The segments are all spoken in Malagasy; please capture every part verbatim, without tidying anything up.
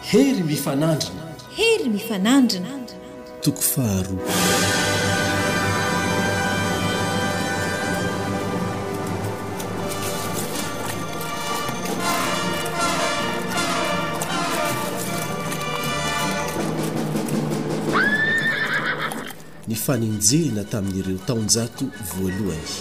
hery mifanandrina hery mifanandrina toko faharoa ny faninjehina tamin'ireo taonjato voalohany.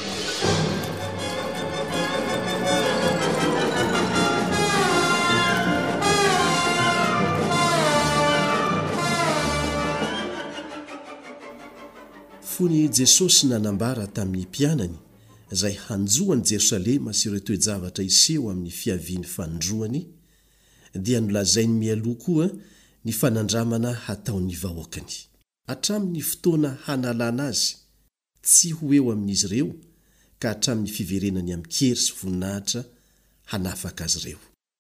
Fony Jesosy nanambara tamin'ny mpianany izay hanjoany Jerosalema sy ireo toe-javatra iseho amin'ny fiaviany fanondroany dia nolazainy mialoha koa ny fanandramana hataon'ny vahoakany. Hatramin'ny fotoana hanalana azy tsy ho eo amin'izy ireo ka hatramin'ny fiverenany amin'ny kery sy voninahitra hanafaka azy ireo.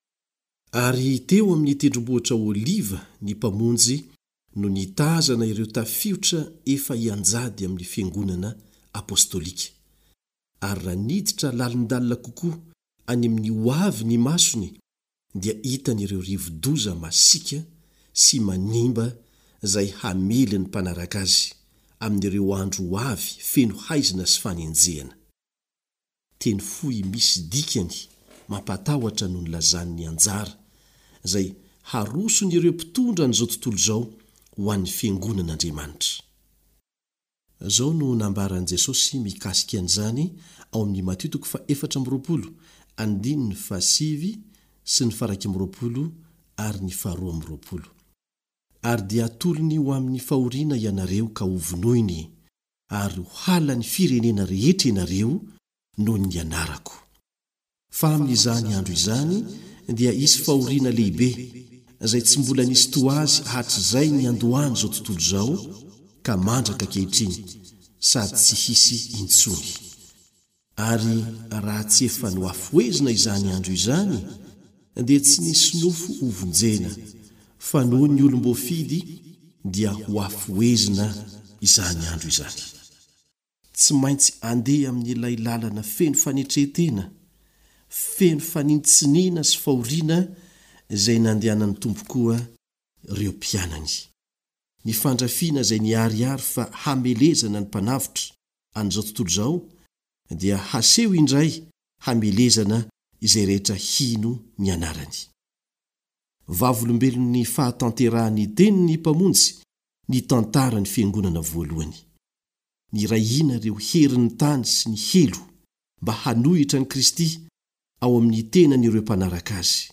Ary teo amin'ny tendrombohitra Oliva ny mpamonjy no nitazana ireo tafiotra efa ianjady amin'ny fiangonana apostolika. Ary raha niditra lalindalina kokoa any amin'ny hoavy ny masony dia hitan'ireo rivo-doza masika sy manimba izay hamely ny mpanaraka azy amin'ireo andro hoavy feno haizina sy fanenjehana. Teny fohy misy dikany mampatahotra no nilazan'ny anjara izay haroson'ireo mpitondra n'izao tontolo izao ho an'ny fiangonan'Andriamanitra. Zao no nambaran'i Jesosy mikasika an'izany ao amin'ny Mateo toko fa efatra amby roapolo andiny ny fahasivy sy ny faraika amby roapolo ary ny faharoa amby roapolo. Ary dia atolony ho amin'ny fahoriana ianareo ka ho vonoiny ary ho halany firenena rehetra ianareo noho ny anarako. Fa amin'izany andro izany dia isy fahoriana lehibe izay tsy mbola nisy toazy hatr'izay ny andohany zao tontolo izao ka mandraka ankehitriny sady tsy hisy intsony. Ary raha tsy efa noafoezina izany andro izany dia tsy nisy nofo hovonjena fa noho ny olom-boafidy dia hoafoezina izany andro izany. Tsy maintsy andeha amin'ilay lalana feno fanetretena, feno fanintsiniana sy fahoriana izay nandehanany tompo koa ireo mpianany. Ny fandrafiana izay niariary fa hamelezana ny mpanavitra an'izao tontolo izao dia haseho indray hamelezana izay rehetra hino ny anarany. Vavolombelon'ny fahatanterahany teniny mpamonjy ny tantarany fiangonana voalohany. Ny rahina ireo herin'ny tany sy ny helo mba hanohitra ny Kristy ao amin'ny tenan'ireo mpanaraka azy.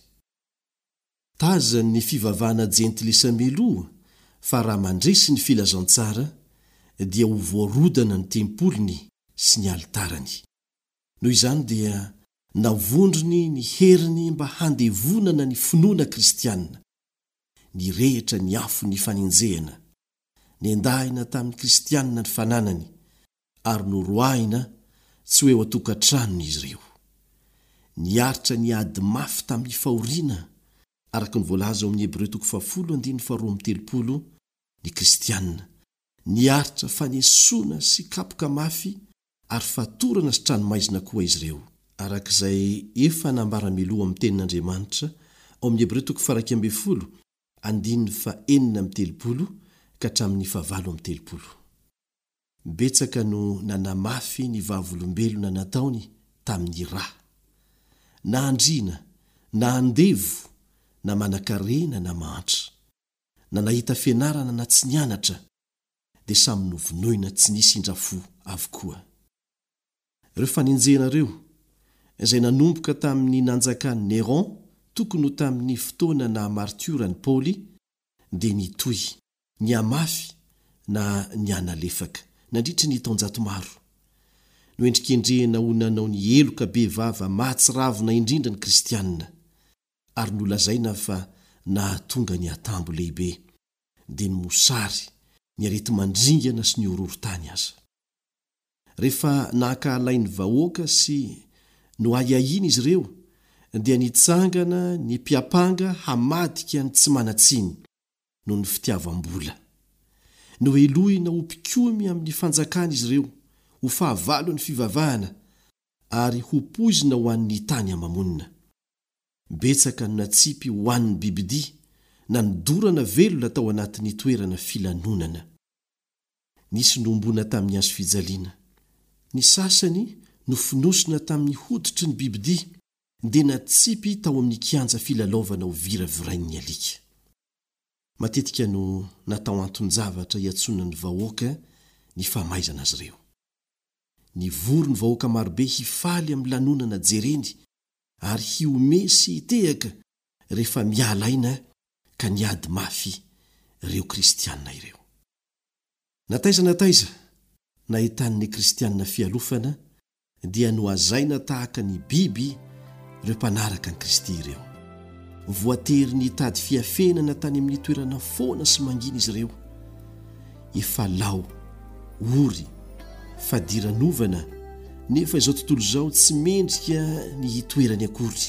Tazany ny fivavahana jentilisa-meloa fa raha mandresy ny filazantsara dia ho voarodana ny tempolony sy ny altarany. Noho izany dia navondrony ny heriny mba handevonana ny finoana kristianina, ny rehitra ny afo ny fanenjehana, ny endahina tamin'ny kristianina ny fananany, ary noroahina tsy hoe ho atokantranony izy ireo. Niaritra ny ady mafy tamin'ny fahoriana araka ny voalaza ao amin'ny Hebreo toko fafolo andiny faharoa amby telopolo, ny kristianina niaritra fanesoana sy kapoka mafy ary fatorana sy tranomaizina koa izy ireo. Arak'izay efa nambara miloa amin'ny tenin'Andriamanitra ao amin'ny Hebreo toko faraika amby folo andiny fa enina amby telopolo ka hatramin'ny fahavalo amby telopolo. Betsaka no nanamafy ny vavolombelona nataony tamin'ny rà, na andrina, na andevo, na manakarena na mahatra, na nahita fianarana na tsy nianatra, dia samy novonoina tsy nisy indrafo avokoa. Ireo fanenjehana ireo izay nanomboka tamin'ny nanjakany Neron tokony ho tamin'ny fotoana na martiorany Paoly dia nitoy, ny amafy na ny analefaka nandritra ny taonjato maro. No endrikendrehana ho nanao ny eloka be vava mahatsiravina indrindra ny kristianina, ary nolazaina fa nahatonga ny atambo lehibe dia ny mosary, ny arety mandringana sy ny ororo-tany aza. Rehefa nankahalain'ny vahoaka sy no ahiahina izy ireo dia nitsangana ny mpiapanga hamadika ny tsy manatsiny noho ny fitiavam-bola. No elohina ho mpikomy amin'ny fanjakana izy ireo, ho fahavalo ny fivavahana ary ho poizina ho an'ny tany amamonina. Betsaka no natsipy ho an'ny bibidi na nidorana velona tao anatin'ny toerana filanonana. Nisy nombona tamin'ny hazo fijaliana. Ny sasany no finosona tamin'ny hoditry ny bibidia dia natsipy tao amin'ny kianja filalaovana ho viravirain'ny alika. Matetika no natao anton-javatra hiatsona ny vahoaka ny famaizana azy ireo. Ny voro ny vahoaka marobe hifaly amin'ny lanonana jereny ary hiome sy hitehaka rehefa miala aina ka niady mafy ireo kristianina ireo. Nataiza nataiza nahitan'ny kristianina fialofana dia noazaina tahaka ny biby ireo mpanaraka ny Kristy ireo. Voatery ny tady fiafenana tany amin'ny toerana foana sy mangina izy ireo. Efa lao, ory, fadiranovana nefa izao tontolo izao tsy mendrika ny hitoerany akory.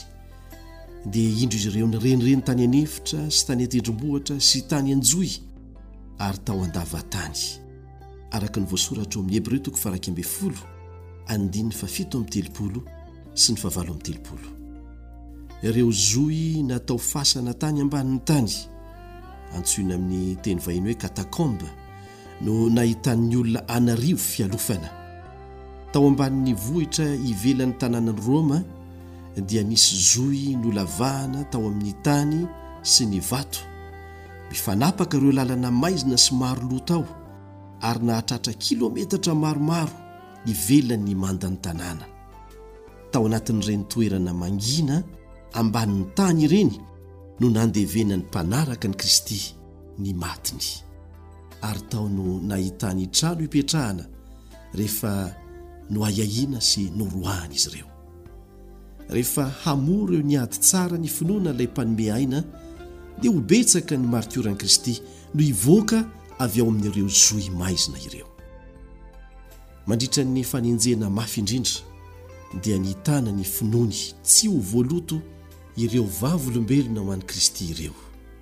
Dia indro izy ireo nirenireny tany anefitra sy tany atendrombohitra sy tany anjoy ary tao andavatany. Araka ny voasoratra amin'ny Hebreo toko faha ambin'ny folo andininy fafito amin'ny telopolo sy ny favalo amin'ny telopolo. Ireo zoy natao fasana tany ambanin'ny tany, antsoina amin'ny teny vahiny hoe katakomba, no nahitan'ny olona anarivo fialofana. Tao ambanin'ny vohitra ivelan'ny tanànan'i Roma dia nisy zoy nolavahana tao amin'ny tany sy ny vato. Mifanapaka ireo lalana maizina sy maro loha tao ary nahatratra kilometatra maromaro ivelan'ny mandan'ny tanàna. Tao anatin'ireny toerana mangina ambanin'ny tany ireny no nandevenany mpanaraka ny Kristy ny matiny. Ary tao no nahitany trano hipetrahana rehefa noahiahina sy noroahana izy ireo. Rehefa hamora eo niady tsara ny finoana ilay mpanome aina dia ho betsaka ny martioran'i Kristy no hivoaka avy ao amin'ireo zoy maizina ireo. Mandritra ny fanenjena mafy indrindra dia nihitana ny finoany tsy ho voaloto ireo vavolombelona ho an'i Kristy ireo.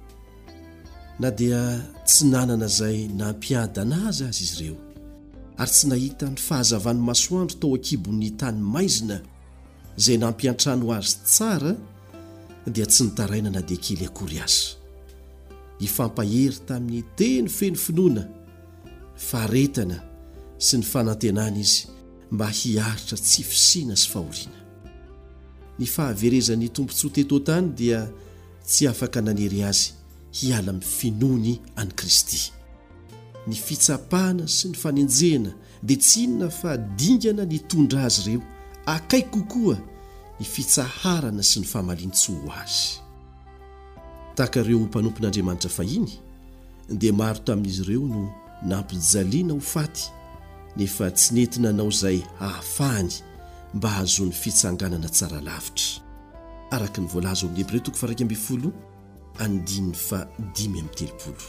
Na dia tsy nanana izay nampiadana azy azy izy ireo ary tsy nahita ny fahazavan'ny masoandro tao akibon'ny tany maizina izay nampiantrano azy tsara dia tsy nitaraina na dia kely akory azy. Ny fampahery tamin'ny teny feno finoana, faharetana sy ny fanantenana izy mba hiaritra tsy fisiana sy fahoriana. Ny fahaverezan'ny tompontsoa teto tany dia tsy afaka nanery azy hiala amin'ny finoany an'i Kristy. Ny fitsapana sy ny fanenjena dia tsy inona fa dingana ny tondra azy ireo akaiky kokoa ny fitsaharana sy ny famalintsoa ho azy. Tahaka ireo mpanompon'Andriamanitra fahiny dia maro tamin'izy ireo no nampijaliana ho faty nefa tsy nety nanao izay hahafahany mba hahazoany fitsanganana tsara lavitra. Araka ny voalaza amin'ny Hebreo toko faha ambin'ny folo andininy fa dimy amin'ny telopolo.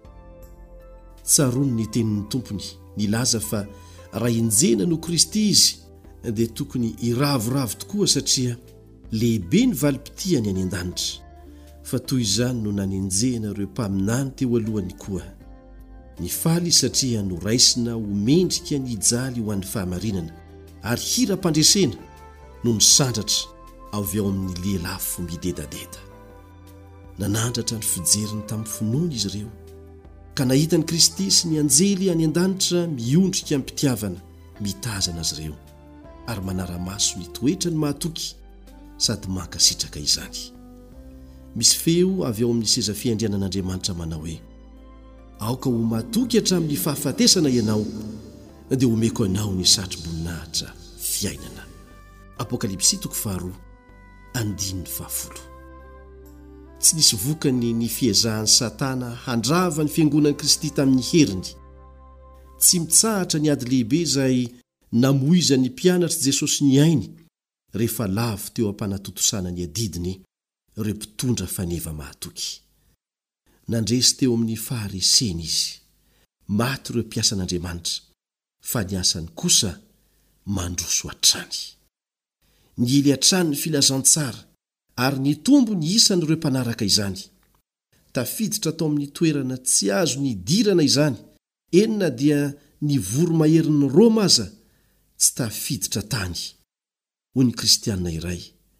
Tsaroany ny tenin'ny tompony nilaza fa raha enjena no Kristy izy dia tokony iravoravo tokoa satria lehibe ny valim-pitiany any an-danitra. Fa toy izany no nanenjena ireo mpaminany teo alohany koa. Ny faly satria noraisina ho mendrika ny hijaly ho an'ny fahamarinana ary hira-pandresena no nisandratra avy ao amin'ny lelafo midedadeda. Nanandratra ny fijeriny tamin'ny finoana izy ireo ka nahitany Kristy sy ny anjely any an-danitra miondrika amin'ny mpitiavana mitazana azy ireo ary manara-maso ny toetra ny mahatoky sady mankasitraka izany. Misy feo avy ao amin'ny seza fiandrianan'Andriamanitra manao hoe aoka ho mahatoky hatramin'ny fahafatesana ianao dia omeko anao ny satro-boninahitra fiainana. Apokalipsy toko faharoa andininy fahafolo. Tsy nisy vokany ny fiezahan'ny Satana handrava ny fiangonan'i Kristy tamin'ny heriny. Tsy mitsahatra ny ady lehibe izay namoizany mpianatra Jesosy ny ainy rehefa lavo teo ampanatotosana ny adidiny ireo mpitondra faneva mahatoky. Nandresy teo amin'ny fahareseny izy. Maty ireo mpiasan'Andriamanitra fa ny asany kosa mandroso hatrany. Niely hatrany ny filazantsara ary ny tombo ny isan'ireo mpanaraka izany. Tafiditra tao amin'ny toerana tsy azo nidirana izany, enina dia ny voro-maherin'ny Roma aza tsy tafiditra tany. Hoy ny kristianina iray,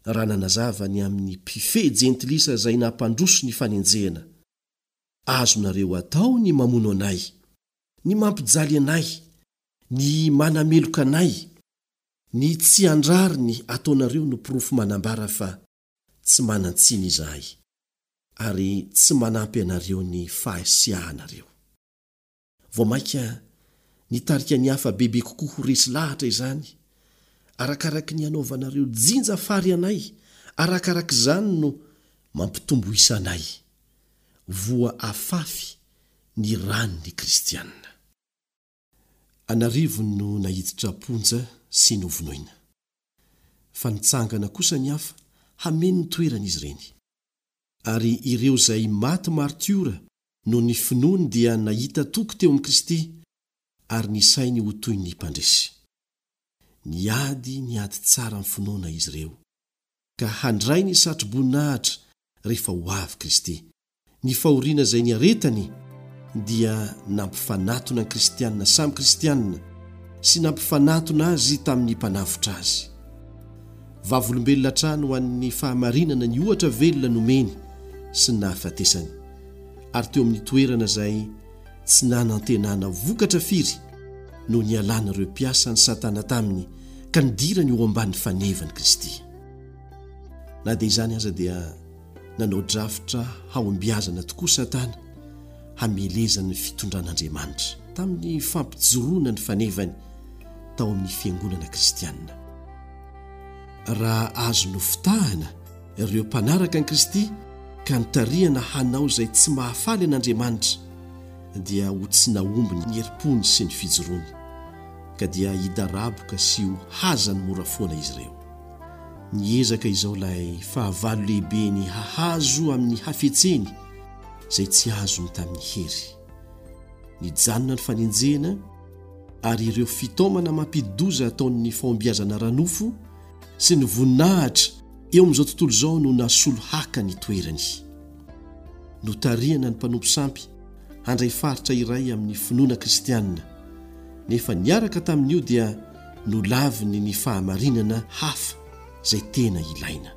raha nanazavany amin'ny pife jentilisa izay nampandroso ny fanenjehana. Azonareo atao ny mamono anay, ny mampijaly anay, ny manameloka anay, ny tsy andrary ny ataonareo no porofo manambara fa tsy manan-tsiny izahay, ary tsy manampy anareo ny fahasiahanareo. Vao maika nitarika ny hafa bebe kokoa ho resy lahatra izany, arakaraka ny anaovanareo jinja fary anay, arakaraka izany no mampitombo isa anay, voa afafy ny ranony kristianina. Anarivo no nahiditra ponja sy novonoina, fa nitsangana kosa ny hafa hameno ny toerana izy ireny. Ary ireo izay maty martiora no ny finoany dia nahita toko teo amin'i Kristy, ary ny sainy ho toy ny mpandresy. Niady niady tsara amin'ny finoana izy ireo, ka handray ny satroboninahitra rehefa ho avy Kristy. Ny fahoriana izay niaretany dia nampifanatona ny kristianina samy kristianina sy nampifanatona azy tamin'ny mpanavotra azy. Vavolombelona trano ho an'ny fahamarinana ny ohatra velona nomeny sy ny nahafatesany, ary teo amin'ny toerana izay tsy nanantenana vokatra firy no nialana ireo mpiasa ny Satana taminy ka nidira ny eo ambanin'ny fanevany Kristy. Na dia izany aza dia nanao drafitra haombiazana tokoa Satana hamelezana ny fitondran'Andriamanitra tamin'ny fampijoroana ny fanevany tao amin'ny fiangonana kristianina. Raha azo nofitahana ireo mpanaraka ny Kristy ka nitarihana hanao izay tsy mahafaly an'Andriamanitra, dia ho tsy naomby ny herim-pony sy ny fijoroany, ka dia hidaraboka sy ho hazany mora foana izy ireo. Niezaka izao ilay fahavalo lehibe ny hahazo amin'ny hafetseny izay tsy azony tamin'ny hery. Nijanona ny fanenjehana, ary ireo fitaomana mampidoza ataon'ny fahombiazana ranofo sy ny voninahitra eo amin'izao tontolo izao no nasolo haka ny toerany. Notarihana ny mpanompo sampy handray faritra iray amin'ny finoana kristianina, nefa niaraka tamin'io dia nolaviny ny fahamarinana hafa izay tena ilaina.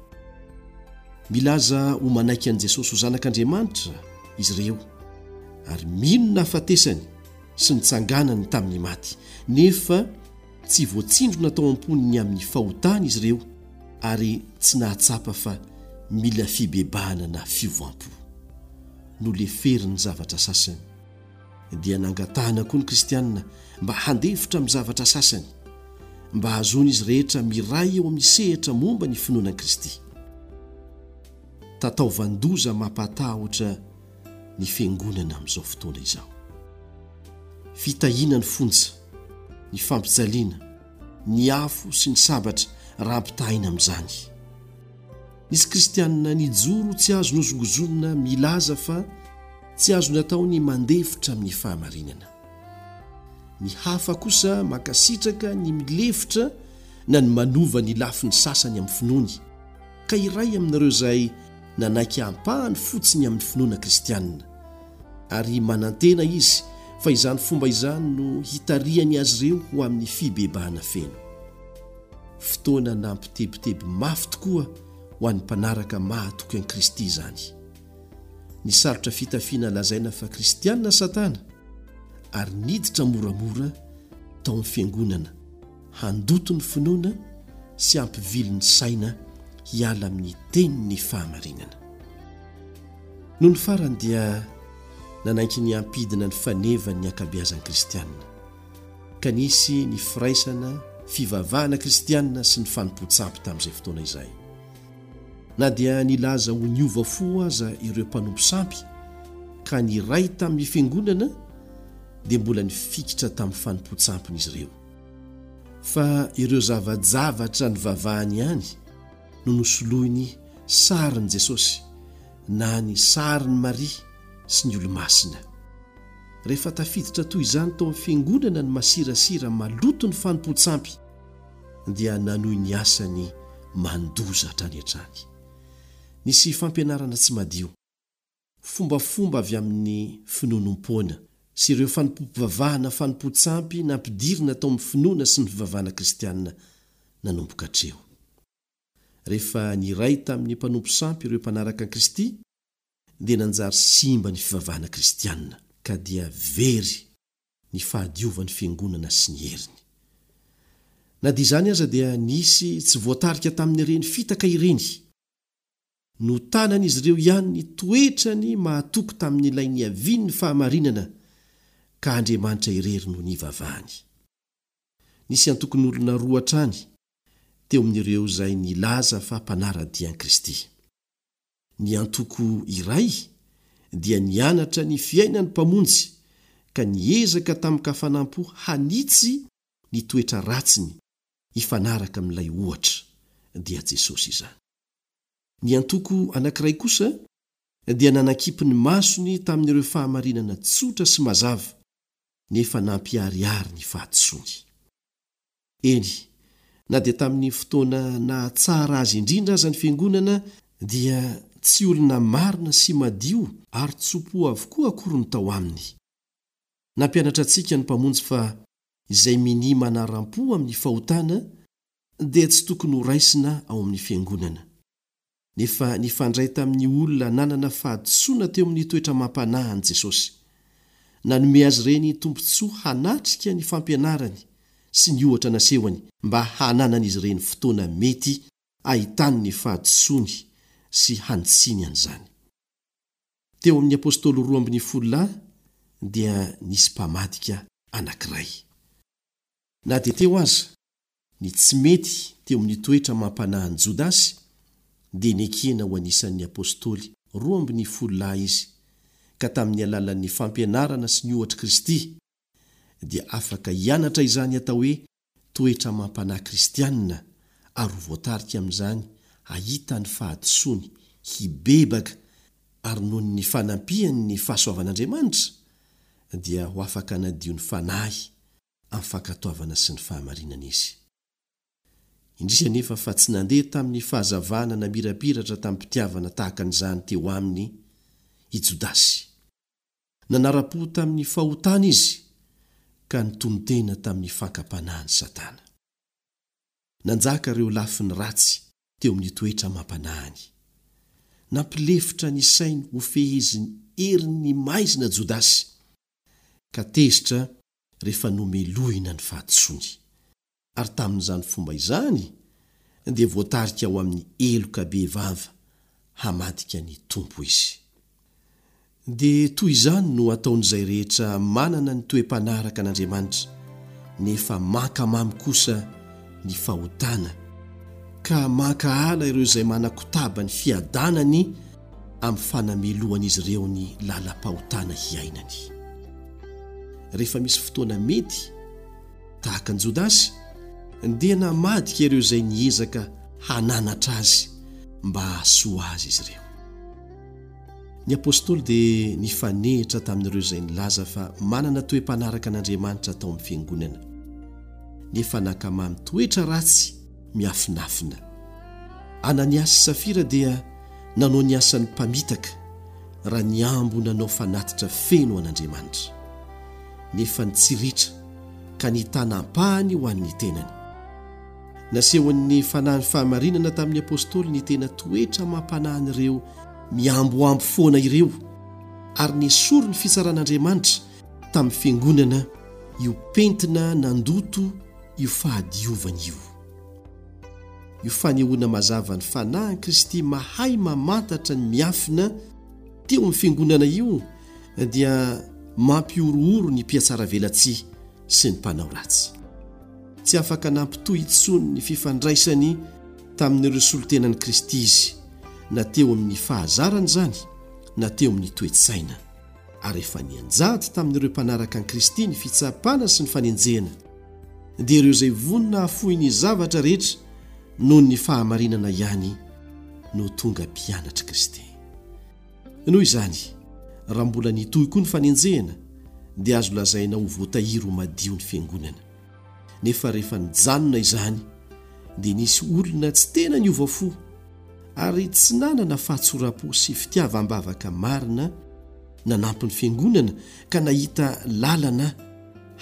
Milaza ho manaiky an'i Jesosy ho zanak'Andriamanitra izy ireo, ary mino nahafatesany sy nitsanganany tamin'ny maty, nefa tsy voatsindrona tao am-poniny amin'ny fahotana izy ireo, ary tsy nahatsapa fa mila fibebahana na fivoampo. Noleferiny ny zavatra sasany, dia nangatahana koa ny kristianina mba handefitra amin'ny zavatra sasany, mba hazony izy rehetra miray eo amin'ny sehatra momba ny finoana Kristy. Tataovandoza mampatahotra ny fiangonana amin'izao fotoana izao. Fitahiana ny fonja, ny fampijaliana, ny afo sy ny sabatra raha ampitahina amin'izany. Nisy kristianina nijoro tsy azo nozongozonina milaza fa tsy azo natao ny mandefitra amin'ny fahamarinana. Ny hafa kosa makasitraka ny milefitra na ny manova ny lafiny sasany amin'ny finoany, ka iray aminareo izay nanaiky ampahany fotsiny amin'ny finoana kristianina, ary manantena izy fa izany fomba izany no hitarihany azy ireo ho amin'ny fibebahana feno. Fotoana nampitebiteby mafy tokoa ho an'ny mpanaraka mahatoky an'i Kristy izany. Ny sarotra fitafiana lazaina fa kristianina Satana, ary niditra moramora tao amin'ny fiangonana handoto ny finoana sy hampivily ny saina hiala amin'ny tenin'ny fahamarinana. Noho ny farany dia nanaiky ny ampidina ny fanevany ankabeazan'ny kristianina, ka nisy ny firaisana fivavahana kristianina sy ny fanompo-tsampy tamin'izay fotoana izay. Na dia nilaza ho niova fo aza ireo mpanompo sampy ka niray tamin'ny fiangonana, dia mbola nifikitra tamin'ny fanompo-tsampin'izy ireo. Fa ireo zavajavatra ny vavahany ihany no nosoloiny sarin'i Jesosy na ny sarin'i Maria sy ny olo-masina. Rehefa tafiditra toy izany tao amin'ny fiangonana ny masirasira maloto ny fanompo-tsampy, dia nanohy ny asany mandoza hatrany hatrany. Nisy fampianarana tsy madio, fombafomba avy amin'ny finonom-poana sy ireo fanompo-pivavahana fanompo-tsampy nampidirina tao amin'ny finoana sy ny fivavahana kristianina nanomboka hatreo. rehefa niray tamin'ny mpanompo sampy ireo mpanaraka an Kristy dia nanjary simba ny fivavahana kristianina ka dia very ny fahadiovan'ny fiangonana sy ny heriny. Na dia izany aza dia nisy tsy voatarika tamin'ny ireny fitaka ireny. No tanan'izy ireo ihany ny toetrany mahatoko tamin'ilay ny aviany fahamarinana ka Andriamanitra irery no nivavahany. Nisy antokon'olona roa hatrany teo amin'ireo izay nilaza fa mpanara-dia an'i Kristy. Ny antoko iray dia nianatra ny fiainany mpamonjy ka niezaka tamin'ny kafanampo hanitsy ny toetra ratsiny hifanaraka amin'ilay ohatra dia Jesosy izany. Ny antoko anankiray kosa dia nanakipy ny masony tamin'ireo fahamarinana tsotra sy mazava nefa nampiariary ny fahatsoany. Eny, na dia tamin'ny fotoana na tsara azy indrindra aza ny fiangonana dia tsy olona marina sy madio ary tsopo avokoa akory ny tao aminy. Nampianatra antsika ny mpamonjy fa izay mini manaram-po amin'ny fahotana dia tsy tokony ho raisina ao amin'ny fiangonana. Nefa nifandray tamin'ny olona nanana fahadisoana teo amin'ny toetra mampanahy an'i Jesosy. Nanome azy ireny tombontsoa hanatrika ny fampianarany sy ny ohatra nasehony mba hananan'izy ireny fotoana mety ahitany ny fahadisoany sy hanitsiny an'izany. Teo amin'ny apôstôly roa ambin'ny folo lahy dia nisy mpamadika anankiray. Na dia teo aza ny tsy mety teo amin'ny toetra mampanahy an'i Jodasy dia nekena ho anisan'ny apôstôly roa ambin'ny folo lahy izy ka tamin'ny alalan'ny fampianarana sy ny ohatra Kristy dia afaka hianatra izany atao hoe toetra mampanahy kristianina ary ho voatarika amin'izany ahita ny fahadisoany hibebaka ary noho ny fanampiany ny fahasoavan'Andriamanitra dia ho afaka nadio ny fanahy amin'ny fankatoavana sy ny fahamarinana izy. Indrisy nefa fa tsy nandeha tamin'ny fahazavana na mirapiratra tamin'ny mpitiavana tahaka an'izany teo aminy i Jodasy. Nanara-po tamin'ny fahotana izy ka nitono-tena tamin'ny fankapanahany Satana. Nanjaka ireo lafiny ratsy teo amin'ny toetra mampanahany. Nampilefitra ny sainy ho feheziny erin'ny maizina Jodasy ka tezitra rehefa nomelohina ny fahadisoany. Ary tamin'izany fomba izany dia voatarika ao amin'ny eloka be vava hamadika ny tompo izy. Dia toy izany no ataon'izay rehetra manana ny toe-panaraka an'Andriamanitra nefa mankamamy kosa ny fahotana ka mankahala ireo izay manakotaba ny fiadanany amin'ny fanamelohan'izy ireo ny lalam-pahotana hiainany. Rehefa misy fotoana mety tahaka ny Jodasy dia namadika ireo izay niezaka hananatra azy mba hahasoa azy izy ireo. Ny apôstôly dia nifanehitra tamin'ireo izay nilaza fa manana toe-panaraka an'Andriamanitra tao amin'ny fiangonana nefa nakamamy toetra ratsy miafinafina. Ananiasy sy Safira dia nanao ny asan'ny mpamitaka raha ny ambo nanao fanatitra feno an'Andriamanitra nefa nitsiritra ka nitanampahany ho an'ny tenany. Nasehon'ny fanahy fahamarinana tamin'ny apôstôly ny tena toetra mampanahany miamboambo foana ireo ary nesoro ny fitsaran'Andriamanitra tamin'ny fiangonana io pentina nandoto io fahadiovana io. Io fanehoana mazava ny fanahy Kristy mahay mamantatra ny miafina teo amin'ny fiangonana io dia mampiorooro ny mpiatsara velatsia sy ny mpanao ratsy. Tsy afaka nampitohy intsony ny fifandraisany tamin'ireo solotenan'i Kristy izy na teo amin'ny fahazarany zany na teo amin'ny toe-tsaina ary efa nianjady tamin'ireo mpanaraka an'i Kristy ny fitsapana sy ny fanenjehana dia ireo izay vonona hafohy ny zavatra rehetra noho ny fahamarinana ihany no tonga mpianatra Kristy. Noho izany raha mbola nitohy koa ny fanenjehana dia azo lazaina ho voatahiry ho madio ny fiangonana. Nefa rehefa nijanona izany dia nisy olona tsy tena niova fo ary tsy nanana fahatsora-po sy fitiavam-bavaka marina nanampy ny fiangonana ka nahita lalana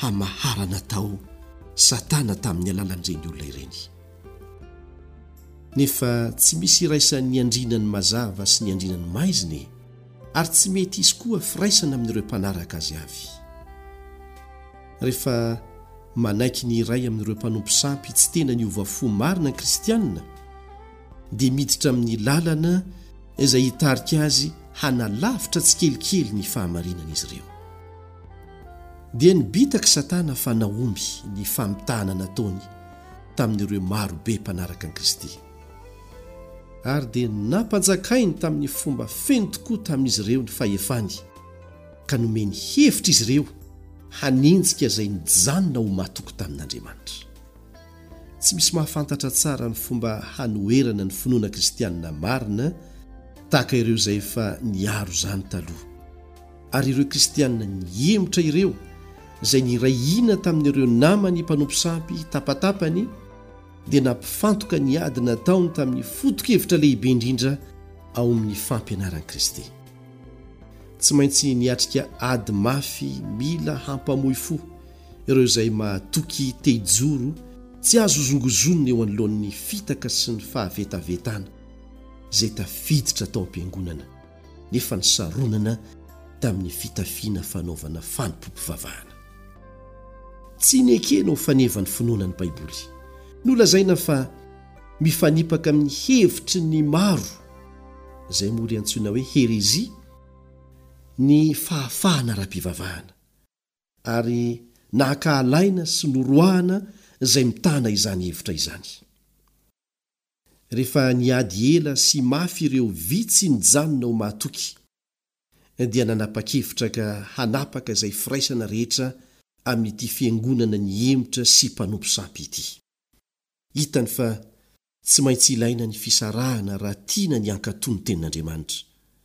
hamaharana tao Satana tamin'ny alalan'ireny olona ireny. nefa tsy misy iraisan'ny andrinany mazava sy ny andrinany maiziny ary tsy mety izy koa firaisana amin'ireo mpanaraka azy avy. Rehefa manaiky ny iray amin'ireo mpanompo sampy tsy tena ny ovafo marina ny kristianina dia miditra amin'ny lalana izay hitarika azy hanalavitra tsy kelikely ny fahamarinana izy ireo. Dia nibitaka Satana fa naomby ny famitahana nataony tamin'ireo marobe mpanaraka an'i Kristy. Ary dia nampanjakainy tamin'ny fomba feno tokoa tamin'izy ireo ny fahefany ka nomeny hevitra izy ireo hanenjika izay nijanona ho matoko tamin'Andriamanitra. Tsy misy mahafantatra tsara ny fomba hanoerana ny finoana kristianina marina tahaka ireo izay efa niaro izany taloha. Ary ireo kristianina niemotra ireo izay nirahina tamin'ireo namany mpanompo sampy tapatapany dia nampifantoka ny ady nataony tamin'ny foto-kevitra lehibe indrindra ao amin'ny fampianaran'i Kristy. Tsy maintsy niatrika ady mafy mila hampamoy fo ireo izay mahatoky tehijoro tsy azo zongozonina eo anoloan'ny fitaka sy ny fahavetavetana izay tafiditra tao am-piangonana nefa nisaronana tamin'ny fitafiana fanaovana fanompom-pivavahana. Tsy nekena ho fanevany finoana ny Baiboly. Nolazaina fa mifanipaka amin'ny hevitry ny maro izay mory antsoina hoe herezia ny fahafahana ra-pivavahana ary nahakahalaina sy noroahana izay mitana izany hevitra izany. Rehefa niady ela sy mafy ireo vitsy nijanona ho mahatoky dia nanapa-kevitra ka hanapaka izay firaisana rehetra amin'ity fiangonana ny emotra sy mpanompo sampy ity. Hitany fa tsy maintsy ilaina ny fisarahana raha tiana ny ankatony tenin'Andriamanitra.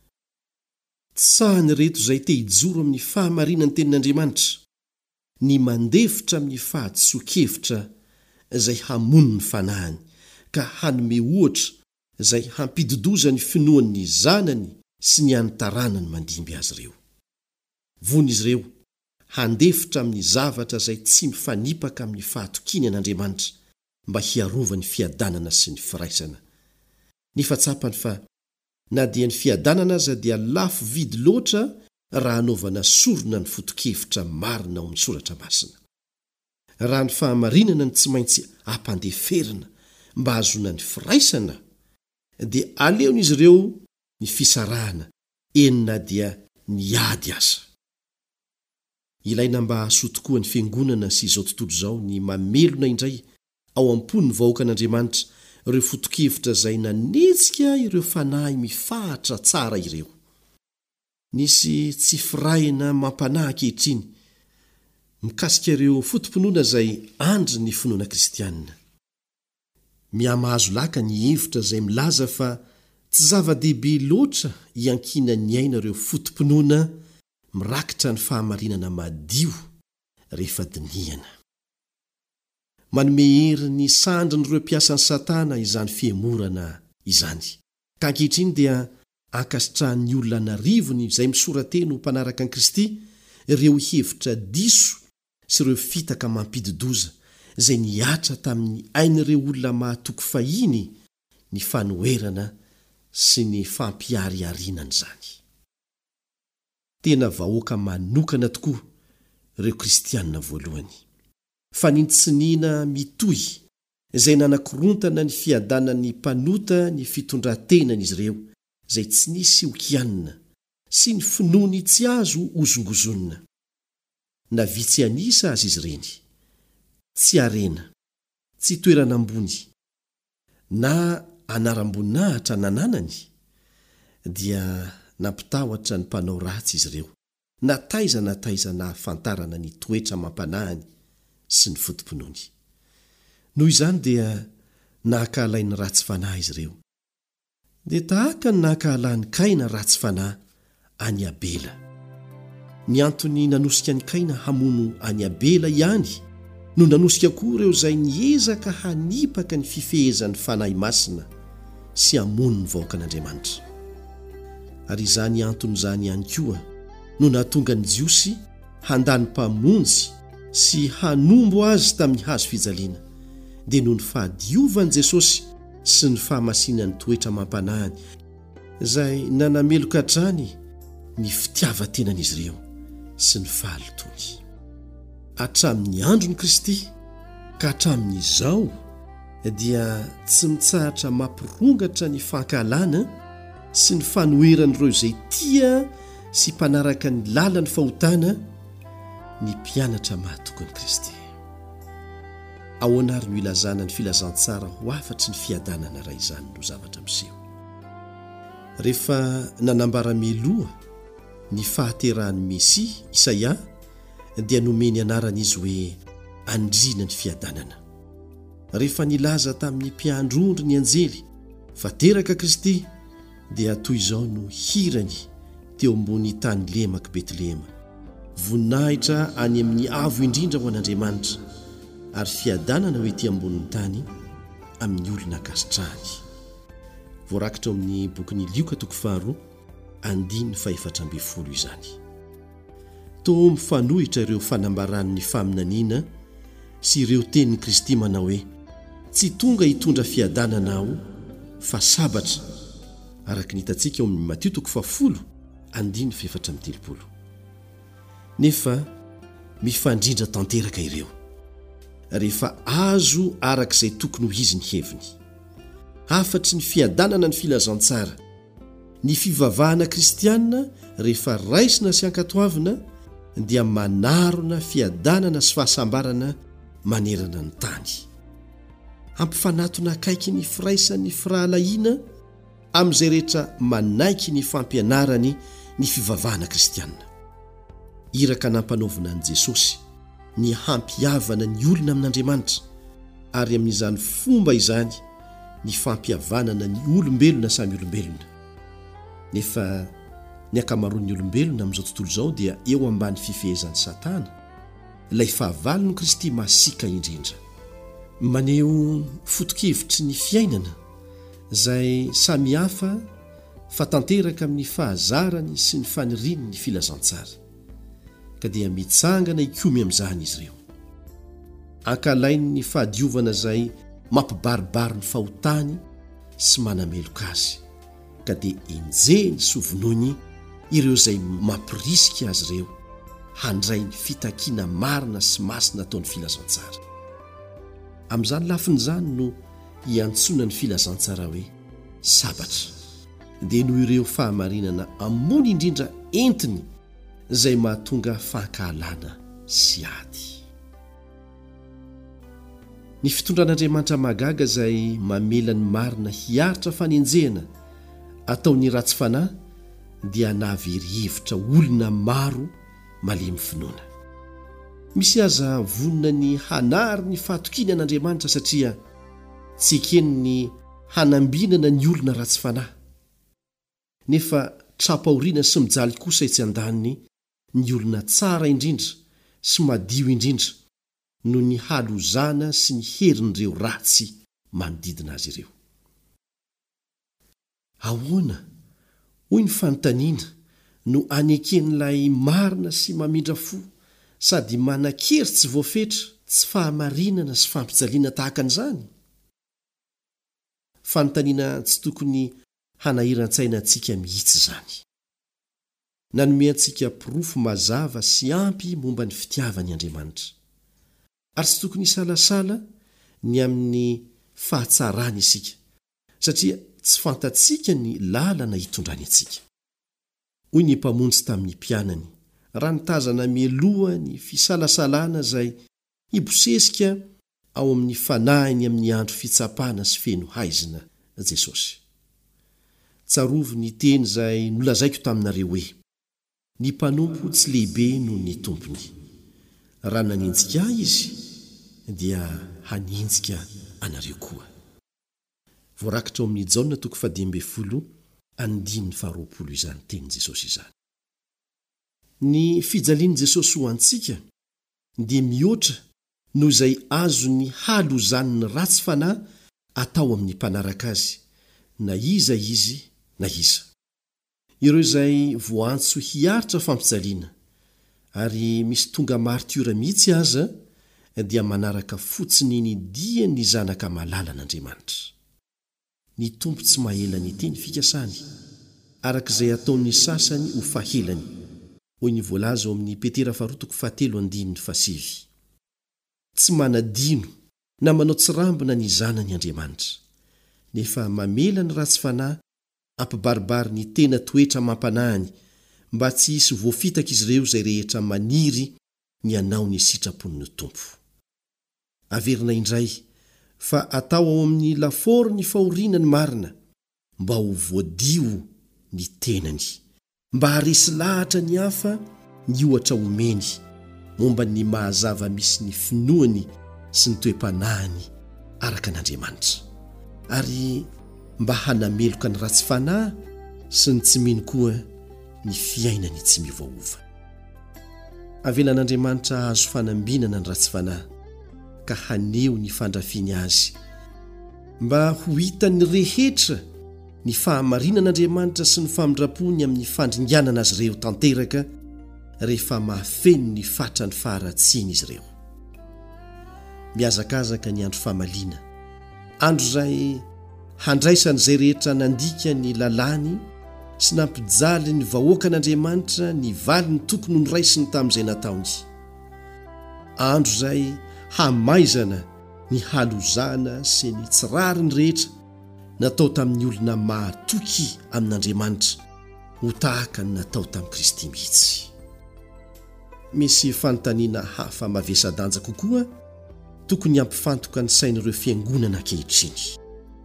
Tsahany reto izay te hijoro amin'ny fahamarinan'ny tenin'Andriamanitra ny mandefitra amin'ny fahatsoa-kevitra izay hamono ny fanahiny ka hanome ohatra izay hampidodoza ny finoan'ny zanany sy ny antaranany mandimby azy ireo. Von'izy ireo handefitra amin'ny zavatra izay tsy mifanipaka amin'ny fahatokiny an'Andriamanitra mba hiarova ny fiadanana sy ny firaisana. Nefa tsapany fa na dia ny fiadanana aza dia lafo vidy loatra raha hanaovana sorona ny foto-kevitra marina ao amin'ny soratra masina. Raha ny fahamarinana ny tsy maintsy ampandeferina mba hazona ny firaisana dia aleon'izy ireo ny fisarahana enina dia niady aza. Ilaina mba hahasoa tokoa ny fiangonana sy izao tontolo izao ny mamelona indray ao am-pony ny vahoaka an'Andriamanitra ireo foto-kevitra izay nanetsika ireo fanahy mifahatra tsara ireo. Nisy tsy firahina mampanahy ankehitriny mikasika ireo fotom-pinoana izay andry ny finoana kristianina. Miamahazo laka ny hevitra izay milaza fa tsy zava-dehibe loatra hiankina ny aina ireo fotom-pinoana mirakitra ny fahamarinana madio rehefa dinihana. Manome hery ny sandrin'ireo mpiasan'ny Satana izany fiemorana izany. Ka ankehitriny dia ankasitrahan'ny olona narivony izay misorateny ho mpanaraka an'i Kristy ireo hevitra diso sy ireo fitaka mampidodoza izay niatra tamin'ny ain'ireo olona mahatoky fahiny ny fanoerana sy ny fampiariarinana izany. Tena vahoaka manokana tokoa ireo kristianina voalohany. Fa nintsiniana mitohy izay nanakorontana ny fiadanany mpanota ny fitondrantenany izy ireo izay tsy nisy okianina sy ny finoany tsy azo ozongozonina. Na vitsy anisa azy izy ireny, tsy arena, tsy toerana ambony, na anaram-boninahitra nananany, dia nampitahotra ny mpanao ratsy izy ireo, na taiza na taiza na hafantarana ny toetra mampanahany sy ny fotom-pinoany. Noho izany dia nahakahalainy ratsy fanahy izy ireo. Dia tahaka ny nahakahalainy Kaina ratsy fanahy any Abela. Ny antony nanosika ny Kaina hamono any Abela ihany no nanosika koa ireo izay niezaka hanipaka ny fifehezan'ny fanahy masina sy hamono ny vahoaka an'Andriamanitra. Ary izany antony izany ihany koa no nahatonga ny Jiosy handany mpamonjy sy hanombo azy tamin'ny hazo fijaliana dia noho ny fahadiovan'i Jesosy sy ny fahamasinany toetra mampanahany izay nanameloka hatrany ny fitiavantenan'izy ireo sy ny fahalotony. Hatramin'ny androny Kristy ka hatramin'izao dia tsy mitsahatra mampirongatra ny fankalana sy ny fanoheran'ireo izay tia sy mpanaraka ny lalany fahotana ny mpianatra mahatokony Kristy. Ahoana ary no ilazana ny filazantsara ho afatry ny fiadanana raha izany no zavatra miseho. Rehefa nanambara meloa ny fahaterahan'ny Mesia Isaia dia nomeny anarana izy hoe andrina ny fiadanana. Rehefa nilaza tamin'ny mpiandrondro ny anjely fa teraka Kristy dia toy izao no hirany teo ambony tany lemaka Betlehema, voninahitra any amin'ny avo indrindra ho an'Andriamanitra ary fiadanana ho ety ambonin'ny tany amin'ny olona kasitrahany. Voarakitra ao amin'ny bokin'ny Lioka toko faharoa andiny faefatra amby folo izany. Toa mifanohitra ireo fanambaran'ny faminaniana sy ireo tenin'ny Kristy manao hoe tsy tonga hitondra fiadanana aho fa sabatra, araka ny hitantsika ao amin'ny Mateo toko fahafolo andiny faefatra amby telopolo. Nefa mifandrindra tanteraka ireo rehefa azo arak'izay tokony ho izy ny heviny. Afatry ny fiadanana ny filazantsara, ny fivavahana kristianina rehefa raisina sy ankatoavina dia manarona fiadanana sy fahasambarana manerana ny tany. Ampifanatona akaiky ny firaisan'ny firahalahiana amin'izay rehetra manaiky ny fampianarany ny fivavahana kristianina. Iraka nampanaovina an' Jesosy ny hampiavana ny olona amin'Andriamanitra ary amin'izany fomba izany ny fampiavanana ny olombelona samy olombelona. Nefa ny akamaroan'ny olombelona amin'izao tontolo izao dia eo ambany fifehezan'ny Satana, ilay fahavalon'i Kristy masika indrindra. Maneho foto-kevitry ny fiainana izay samy hafa fa tanteraka amin'ny fahazarany sy ny faniriany ny filazantsara, ka dia mitsangana ikomy amin'izany izy ireo. Ankalainy ny fahadiovana izay mampibaribary ny fahotany sy manameloka azy, ka dia enjeny sy hovonoiny ireo izay mampirisika azy ireo handray ny fitakiana marina sy masina ataon'ny filazantsara. Amin'izany lafin'izany no hiantsona ny filazantsara hoe sabatra, dia noho ireo fahamarinana amony indrindra entiny izay mahatonga fankahalana sy ady. Ny fitondran'Andriamanitra magaga izay mamela ny marina hiaritra fanenjehana ataony ratsy fanahy dia nahavery-hevitra olona maro malemy finoana. Misy aza vonina ny hanary ny fahatokiana an'Andriamanitra satria tsy ekeny ny hanambinana ny olona ratsy fanahy. Nefa trapaoriana sy mijaly kosa etsy an-daniny ny olona tsara indrindra sy madio indrindra no ny halozana sy ny herin'ireo ratsy manodidina azy ireo. Ahoana hoy ny fanontaniana no aneken'ilay marina sy mamindra fo sady manan-kery tsy voafetra, tsy fahamarinana sy fampijaliana tahaka an'izany? Fanontaniana tsy tokony hanahiran-tsaina antsika mihitsy izany. Nanome antsika pirofo mazava sy ampy momba ny fitiavany Andriamanitra. Ary tsy tokony hisalasala ny amin'ny fahatsarany isika, satria tsy fantatsika ny lalana hitondrany antsika. Hoy ny mpamonjy tamin'ny mpianany, raha nitazana meloa ny fisalasalana izay hibosesika ao amin'ny fanahiny amin'ny andro fitsapana sy feno haizina Jesosy. Tsarovo ny teny izay nolazaiko taminareo hoe ny mpanompo tsy lehibe noho ny tompony. Raha naninjika izy dia haninjika anareo koa. Voarakitra ao amin'ny Jaona toko faha dimy ambin'ny folo andininy faharoapolo izany tenin' Jesosy izany. Ny fijalian'i Jesosy ho antsika dia mihoatra noho izay azo ny halozan'ny ratsy fanahy atao amin'ny mpanaraka azy, na iza izy na iza. Ireo izay voantso hiaritra fampijaliana ary misy tonga martiora mihitsy aza dia manaraka fotsiny ny dia ny zanaka malala an'Andriamanitra. ny tompo tsy mahela ny teny fikasany arak'izay ataon'ny sasany ho fahelany hoy ny voalaza ao amin'ny petera faharotoko fahatelo andininy fasivy. Tsy manadino na manao tsirambina ny zanany Andriamanitra nefa mamela ny ratsy fanahy ampibaribary ny tena toetra mampanahiny mba tsy hisy voafitaka izy ireo izay rehetra maniry ny anao ny sitrapon'ny tompo. Averina indray fa atao ao amin'ny laforo ny fahoriana ny marina mba ho voadio ny tenany, mba haresy lahatra ny hafa ny ohatra omeny momba ny mahazava misy ny finoany sy ny toe-panahiny araka an'Andriamanitra, ary mba hanameloka ny ratsy fanahy sy ny tsy mino koa ny fiainany tsy miovaova. Avelan'Andriamanitra hazo fanambinana ny ratsy fanahy ka haneo ny fandrafiany azy mba ho hitan'ny rehetra ny fahamarinan'Andriamanitra sy ny famindrapony amin'ny fandringanana azy ireo tanteraka rehefa mahafeno ny fatra ny faharatsiany izy ireo. Miazakazaka ny andro famaliana, andro izay handraisan'izay rehetra nandika ny lalàny sy nampijaly ny vahoaka an'Andriamanitra ny vali ny tokony ho noraisiny tamin'izay nataony. Andro izay hamaizana ny halozana sy ny tsirary ny rehetra natao tamin'ny olona mahatoky amin'Andriamanitra ho tahaka ny natao tamin'i Kristy mihitsy. Misy fanontaniana hafa mavesa-danja kokoa tokony hampifantoka ny sain'ireo fiangonana ankehitriny.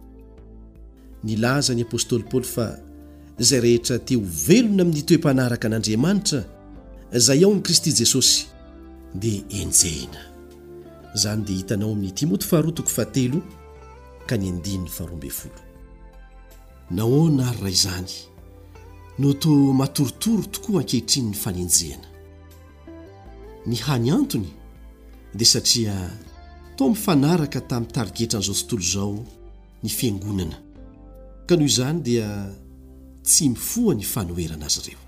Nilaza ny apôstôly Paoly fa izay rehetra te ho velona amin'ny toe-panaraka an'Andriamanitra izay ao amin'i Kristy Jesosy dia enjehina. Izany dia hitanao amin'ny Timoty faharotoko fahatelo ka ny andininy faharoa folo. Nahoana ary raha izany no toa matorotoro tokoa ankehitriny ny fanenjehana. Ny hany antony dia satria toa mifanaraka tamin'ny tarigetra n'izao tontolo izao ny fiangonana, ka noho izany dia tsy mifoha ny fanoherana azy ireo.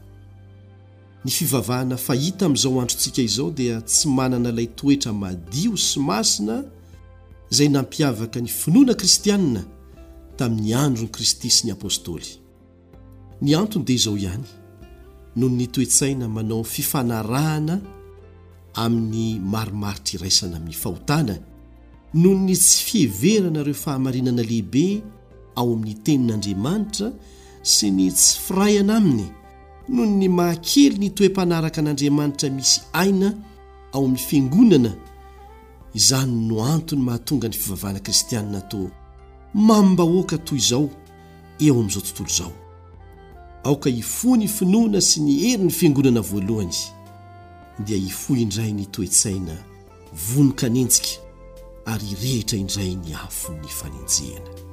Ny fivavahana fahita amin'izao androntsika izao dia tsy manana ilay toetra madio sy masina izay nampiavaka ny finoana kristianina tamin'ny andron'i Kristy sy ny apôstôly. Ny antony dia izao ihany, noho ny toe-tsaina manao fifanarahana amin'ny marimaritra iraisana amin'ny fahotana, noho ny tsy fiheveranareo fahamarinana lehibe ao amin'ny tenin'Andriamanitra sy ny tsy firayana aminy, noho ny mahakely ny toe-panaraka an'Andriamanitra misy aina ao amin'ny fiangonana. Izany no antony mahatonga ny fivavahana kristianina toa mambahoaka toy izao eo amin'izao tontolo izao. Aoka hifoha ny finoana sy ny herin'ny fiangonana voalohany, dia hifoha indray ny toe-tsaina vonon-kanenjika ary hirehitra indray ny afon'ny fanenjehana.